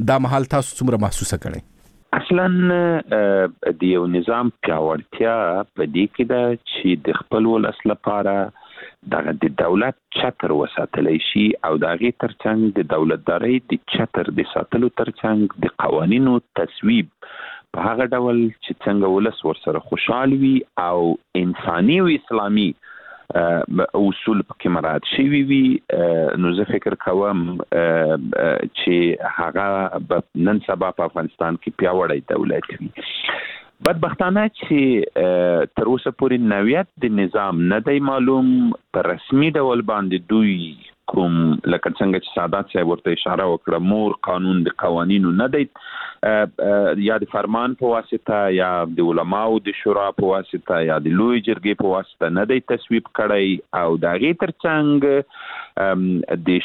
دا مهال تاسو څومره محسوسه کړئ؟ اصلا د یو نظام پیاوړتیا په دې کې ده چې د خپل ولس لپاره د دولت چتر وساتلی شي او د هغې ترڅنګ د دولتدارۍ د چتر د ساتلو ترڅنګ د قوانینو تصویب په هغه ډول چې څنګه ولس ورسره خوشحال وي او انساني او اسلامي اصول پکې مراعات شوي وي. نو زه فکر کوم چې هغه نن سبا په افغانستان کې پیاوړی دولت وي. بدبختانه چې تر اوسه پورې نوعیت د نظام نه دی معلوم. په رسمي ډول باندې دوی کوم لکه څنګه چې سادات صاحب ورته اشاره وکړه مور قانون د قوانینو نه دی یا د فرمان په واسطه یا د علماو د شورا په واسطه یا د لوی جرګې په واسطه نه دی تصویب کړی او د هغې ترڅنګ د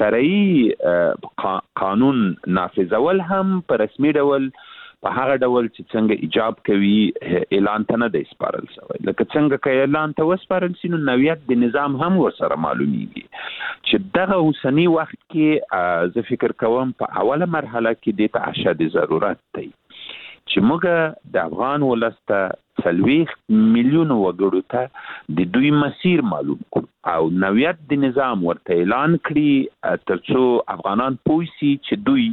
شرعي قانون نافذول هم په رسمي ډول په هغه ډول چې څنګه ایجاب کوي اعلان ته نه دی سپارل شوی. لکه څنګه که اعلان ته وسپارل شي نو نوعیت د نظام هم ورسره معلومیږي چې دغه اوسني وخت کې زه فکر کوم په اوله مرحله کې دې ته اشد ضرورت دی چې موږ د افغان ولس ته 40 میلیون وګړو ته د دوی مسیر معلوم کړو او نوعیت د نظام ورته اعلان کړي ترڅو افغانان پوه شي چې دوی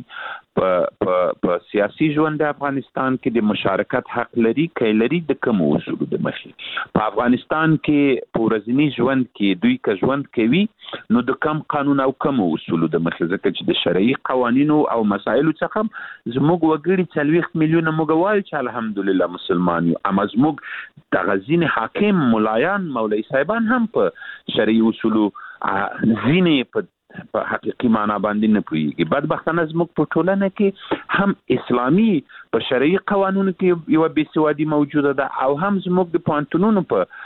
په سیاسي ژوند د افغانستان کې د مشارکت حق لري که لري د کوم اصولو د مخې. په افغانستان کې په ورځني ژوند کې دوی که ژوند کوي نو د کم قانون او کم اصولو د مخې ځکه چې د شرعي قوانینو او مسایلو څخه زموږ وګړي 40 میلیونه موږ وایو چې الحمدلله مسلمان یو اما زموږ د غزین حاکم ملایان مولوی صاحبان هم په شرعي اصولو ځینې په حقیقي معنا باندې نه پوهیږي. بدبختانه زموږ په ټولنه کې هم اسلامي په شرعي قوانینو کې یو بېسوادي موجوده ده او هم زموږ د پوهنتونونو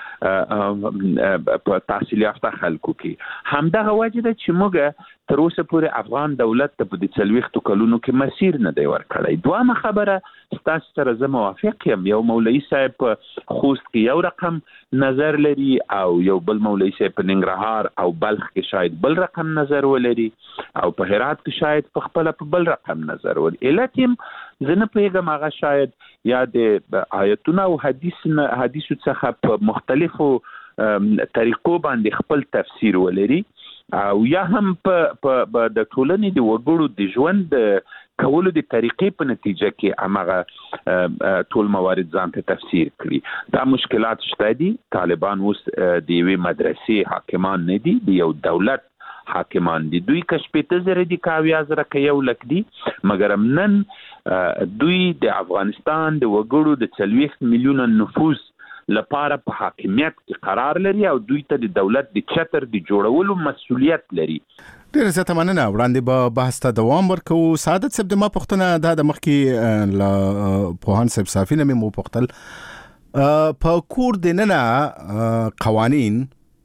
په تحصیل یافته خلکو کې همدغه وجه ده چې موږ تر اوسه پورې افغان دولت ته په دې 40 کلونو کې مسیر نه دی ورکړی. دویمه خبره ستاسو سره زه موافق یم. یو مولوي صاحب په خوست کې یو رقم نظر لري او یو بل مولوي صاحب په ننګرهار او بلخ کې شاید بل رقم نظر ولري او په هرات کې شاید په خپل په بل رقم نظر ولري. علت هم زه نه پوهېږم هغه شاید یا د آیتونو او حدیثو څخه په مختلفو طریقو باندې خپل تفسیر ولري او یا هم په د ټولنې د وګړو د ژوند کولو د طریقې په نتیجه کې هغه ټول موارد ځان ته تفسیر کړي. دا مشکلات شته دي. طالبان اوس د یوې مدرسې حاکمان نه دي، د یو دولت حاکمان دي. دوی که 15,000 دي که 80,000 که 1,00,000 دي مګر نن دوی د افغانستان د وګړو د 40 میلیونه نفوس لپاره په حاکمیت کې قرار لري او دوی ته د دولت د چتر د جوړولو مسؤلیت لري. ډېر زیاته مننه. وړاندې به بحث ته دوام ورکوو. سعادت صاحب د ما پوښتنه دا د مخکې له پوهاند صاحب صافي نه مې وپوښتل په کور دننه قوانین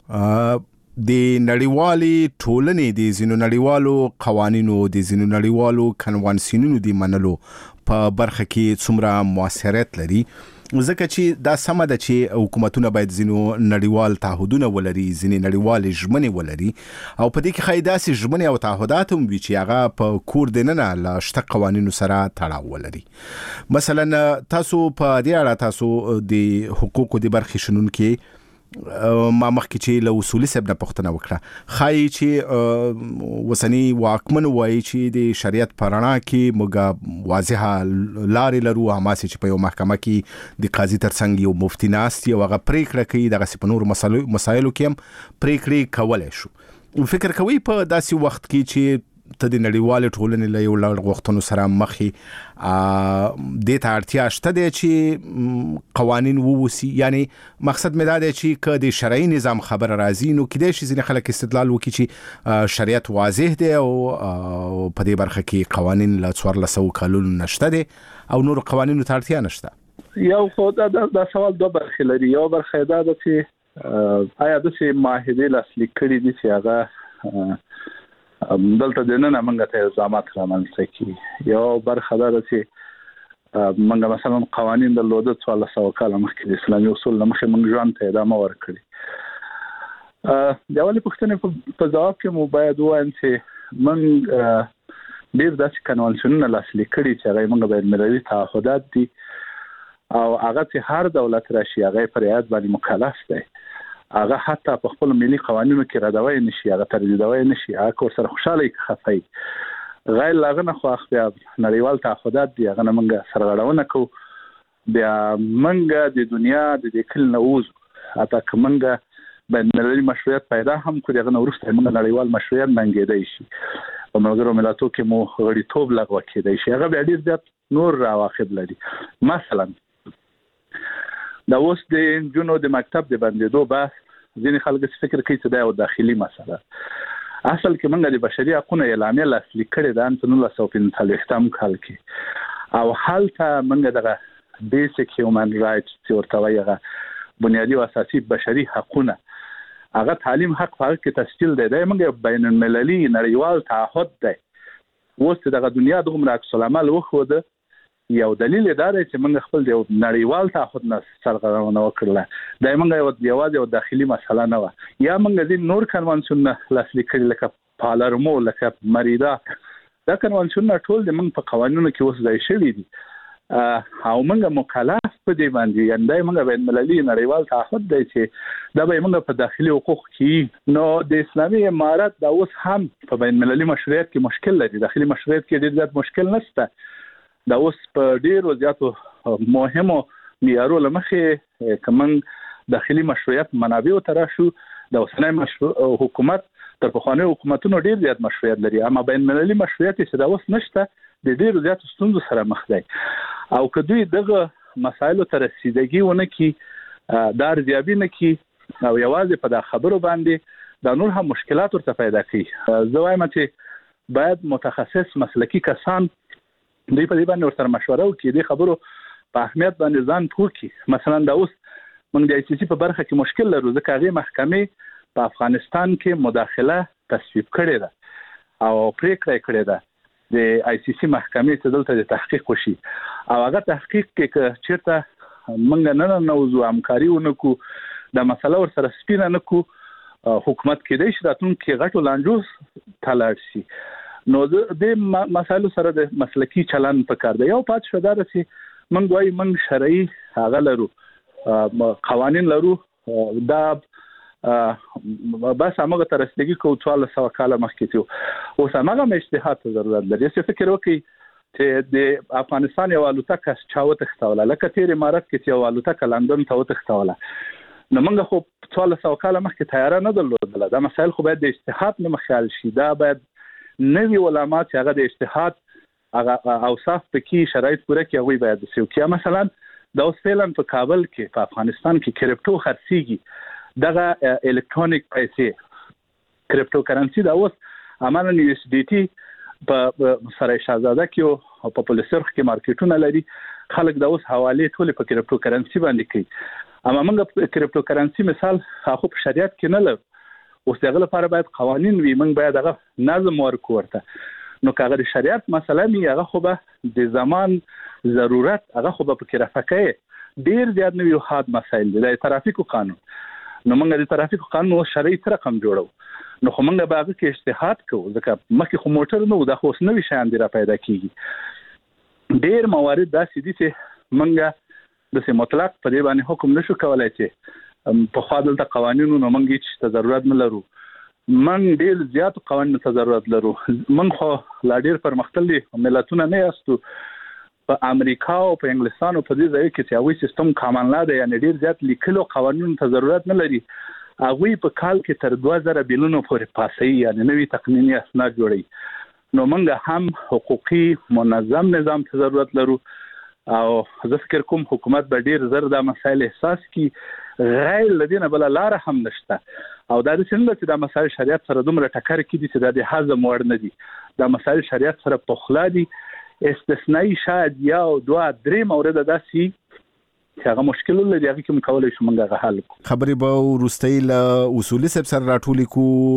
د نړیوالې ټولنې د ځینو نړیوالو قوانینو د ځینو نړیوالو کنوانسیونونو د منلو په برخه کې څومره مؤثریت لري ځکه چې دا سمه ده چې حکومتونه باید ځینو نړیوال تعهدونه ولري، ځینې نړیوال ژمنې ولري او په دې کې ښایي داسې ژمنې او تعهدات هم وي چې هغه په کور دننه له شته قوانینو سره تړاو ولري. مثلا تاسو په دې اړه تاسو د حقوقو د برخې شنونکي ما مخکې چې له اصولي صاحب نه پوښتنه وکړه ښایي چې وسني واکمن وایي چې د شریعت په رڼا کې موږ واضحه لارې لرو، هماسې چې په یو محکمه کې د قاضي ترڅنګ یو مفتي ناست او هغه پریکړه کوي، دغسې په نورو مسایلو کې هم پریکړې کولی شو. فکر کوي په داسې وخت کې چې ته د نړیوالې ټولنې له یو لړ غوښتنو سره مخې دې ته اړتیا شته دی چې قوانین ووسي؟ یعنی مقصد مې دا دی چې که د شرعي نظام خبره راځي نو کیدای شي ځینې خلک استدلال وکړي چې شریعت واضح دی او په دې برخه کې قوانین له 1400 کلونو نشته دی او نور قوانینو ته اړتیا نشته. یو خو دا سوال دوه برخې لري. یو برخه دا ده چې آیا داسې معاهدې لاسلیک کړي دي چې هغه دلته دننه موږ ته الزامات رامنځته کړي. یو برخه دا ده چې موږ مثلا قوانین درلوده 1400 کاله مخکې د اسلامي اصول مخکې موږ ژوند ته ادامه ورکړي. د اولې پوښتنې په ځواب کې مو باید ووایم چې موږ ډیر داسې کنوانسیونونه لاسلیک کړي چې هغه موږ بین المللي تعهدات دي او هغه چې هر دولت راشي هغه پر رعایت باندې مکلف دی. هغه حتی په خپل ملي قوانینو کې ردوي نشي، هغه تردیدوي نشي، هغه سره خوشاله خفای. غیر لاغنه خو بیا نړیوال تعهدات دي، هغه موږ سرغړونه کوو. بیا موږ د دنیا د دې کل نووز اته کومه بین المللي مشروعیت پیدا هم کړی، هغه ورسته موږ نړیوال مشروعیت منګیدای شي. په ملګرو ملتونو کې مو غړیتوب لغوه کېدای شي. هغه ډیر زیات نور راواخب لري. مثلا دا اوس د جنو د مکتب د بندیدو بحث ځینې خلک فکر کوي چې دا یو داخلي مسله. اصل کې موږ د بشري حقوقو اعلامیه لاسلیک کړې ده په 1945 کال کې، او هلته موږ دغه بیسیک هیومن رائټس چې ورته وایي بنیادی او اساسي بشري حقوقونه، هغه تعلیم حق په هغه کې تسجیل دی. دا موږ بین المللي نړیوال تعهد دی. اوس دغه دنیا دغه عکس العمل وخوده، یو دلیل دا دی چې موږ خپل د نړیوال تعهد نه سرغړونه وکړله. دا موږ یو داخلي مسله نه و. یا موږ د نور کنوانسیون لاسلیک کړي لکه پالرمو، لکه مریدا. دا کنوانسیون ټول د موږ په قوانینو کې اوس ځای شوي دي او موږ مکلف په دې باندې، یعنی دا موږ بین المللي نړیوال تعهد دی چې دا به موږ په داخلي حقوق کې. نو د اسلامي امارت دا اوس هم په بین المللي مشروعیت کې مشکل لري. داخلي مشروعیت کې ډېر زیات مشکل نشته. دا اوس په ډیرو زیاتو مهمو معیارونو لمخې کوم داخلي مشروعیت منابع تر شو د اوسنۍ حکومت تر پخواني حکومتونو ډیر زیات مشروعیت لري، اما بین المللي مشروعیت چې دا اوس نشته د ډیرو زیاتو ستونزو سره مخ دی. او که دوی دغه مسایلو ته رسیدګي ونه کړي، دا ارزیابي نه کړي او یوازې په دا خبرو باندې دا نور هم مشکلات ورته پیدا کوي. زه وایم چې باید متخصص مسلکی کسان دوی په دې باندې ورسره مشوره وکړي، د خبرو په اهمیت باندې ځان پوه کړي. مثلا دا اوس موږ د ICC په برخه کې مشکل لرو، ځکه هغه محکمې په افغانستان کې مداخله تصویب کړې ده او پریکړه کړې ده د ICC محکمې چې دلته د تحقیق وشي، او هغه تحقیق کې چیرته موږ نه نوځو همکاري ونکو، دا مسله ورسره سپینه نکو، حکومت کېدای شي راتلونکي غټو لانجوز تلاړ شي. نو د مسایلو سره د مسلکی چلن پکار دی. یو پات شو دا چې موږ وایي موږ شرعي هغه لرو، قوانین لرو، دا بس هغه تر رسیدګي کو 1400 کال مخکې ته اوس هغه اجتهاد ته ضرورت لري. چې فکر وکړي چې د افغانستان یو الوتکه چاوه تختوله، لکه تیر امارات کې یو الوتکه لندن ته وتختوله، نو موږ خو 1400 کال مخکې تیار نه درلودله. دا مسایل خو باید د اجتهاد نه مخال شي. دا باید نوی علماء چې هغه د اجتهاد هغه اوصاف پکې شرایط پوره کوي، هغه باید وسیو. مثلا د اوس فعلا په کابل کې په افغانستان کې کرپټو خرڅيږي، دغه الکترونیک پیسې کرپټو کرنسي دا اوس امانه USDT په سره شاهزاده کې او په پولیسرخ کې مارکیټونه لري. خلک دا اوس حواله ټول په کرپټو کرنسي باندې کوي. اما موږ کرپټو کرنسي مثال خو په شریعت کې نه لرو. اوس دغه لپاره باید قوانین وي، موږ باید هغه نظم ورکو ورته. نو کاغه د شریعت مسله می هغه خو به د زمان ضرورت هغه خو به په رفقه ډیر زیات نوی حاد مسایل دي. د ترافیکو قانون، نو موږ د ترافیکو قانون شرعي رقم جوړو، نو خو موږ به هغه کې اجتهاد کوو، ځکه مخکې خو موټر نو د خو نوې شیان دی را پیدا کیږي. ډیر موارد داسې دي چې موږ د مطلق په دې باندې حکم نشو کولای چې په خوا دلته قوانینو نو موږ هیڅ ته ضرورت نه لرو. موږ ډیر زیات قوانینو ته ضرورت لرو. موږ خو لا ډیر پرمختللي ملتونه نه یاستو. په امریکا او په انګلستان او په دې ځای کې چې هغوی سیستم کامن لا دی، یعنی ډیر زیات لیکلو قوانینو ته ضرورت نه لري. هغوی په کال کې تر 2000 بیلونو پورې پاسي، یعنی نوی تقنینی اسناد جوړي. نو موږ هم حقوقي منظم نظام ته ضرورت لرو، او زه فکر کوم حکومت به ډیر زر دا مسایل احساس کی. غیر لدینه بل لار هم نشته، او دا د څنګه چې دا مسایل شریعت سره دومره ټکر کړي چې د هضم وړ نه دي. دا مسایل شریعت سره پخلا دي. استثنایی شاید یا 2-3 مورد داسي چې هغه مشکل لري، هغه کوم کولای شو موږ هغه حل کو. خبري به ورستۍ له اصولي سب سره راټولې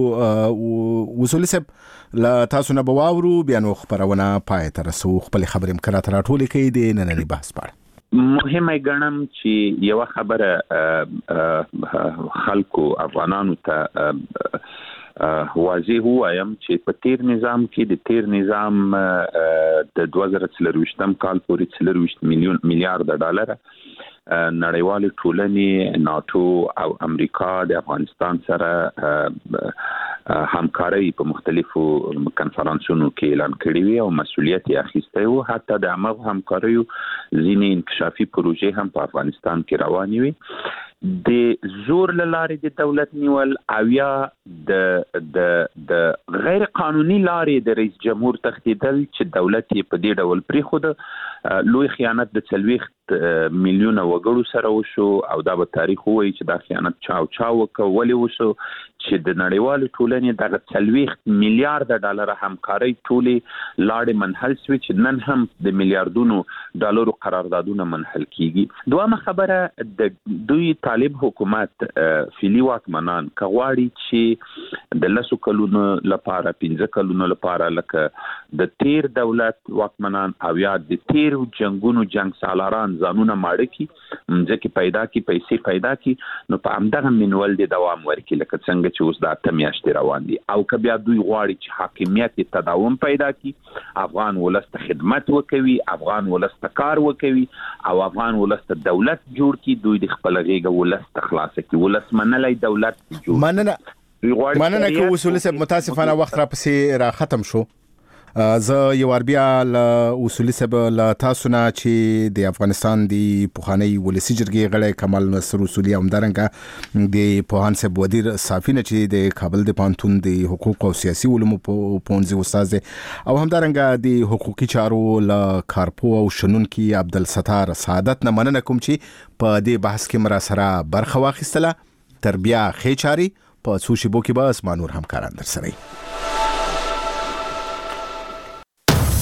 کو، اصولي سب لا تاسو نه بواورو بیا نو خبرونه پای تر رسو. خپل خبرې مکرات راټولې کوي د نننی بحث په اړه. مهمه ګڼم چې یو خبره خلکو افغانانو ته واضح وایم چې په تیر نظام کې د تیر نظام د 2023 کال پورې 40 میلیارډ ډالر نړیوال ټولنې ناتو او امریکا د افغانستان سره همکاري په مختلفو کنفرانسونو کې اعلان کړی وي او مسؤلیت یې اخیستی وو. حتی د هغه همکاریو ځینې انکشافي پروژې هم په افغانستان کې روانې وي. د زور لارې د دولت نیول او یا د غیر قانوني لارې د رئیس جمهور تختیدل چې دولت یې په دې ډول پریښود لوی خیانت د 40 میلیونه وګړو سره وشو او دا به تاریخ وایي چې دا خیانت چا وکولې وشو چې د نړیوال ټولنې دغه 40 میلیارډ ډالر همکاري ټولې لاړې منحل شوې چې نن هم د میلیارډونو ډالرو قراردادونه منحل کیږي. دویمه خبره د دوی طالب حکومت فعلی واکمنان کغواړي چې د 10 کلونو لپاره 15 کلونو لپاره لکه د تیر دولت واکمنان او یا د تیر جنگونو جنگ سالاران ځانونه ماړه کی ځکه پیدا کی پیسې پیدا کی نو په همدغه منول د دوام ورکړي لکه څنګه چې اوس د 8 میاشتې روان دي او که بیا دوی غواړي چې حاکمیت تداوم پیدا کی افغان ولس ته خدمت وکوي افغان ولس ته کار وکوي او افغان ولس ته دولت جوړ کی دوی د خپل غیږه ولس ته خلاص کی ولس منلای دولت جوړ مننه که اصول سب متاسفانه وخت را پسې را ختم شو. زه یو بیا له اصولي سب له تاسو نه چې د افغانستان د پوخاني ولسی جرګې غړی کمال نصر اصولي همدارنګه د پوهان سب وزیر صافی نه چې د کابل د پانتون د حقوق او سیاسي علومو پونځي استاد او همدارنګه د حقوقي چارو له کارپو او شنونکي عبدالستار سعادت نه مننه کوم چې په دې بحث کې مرا سره برخه واخیستله. تر بیا خې چاري په څو شیبو کې به اسمانور همکاران در سره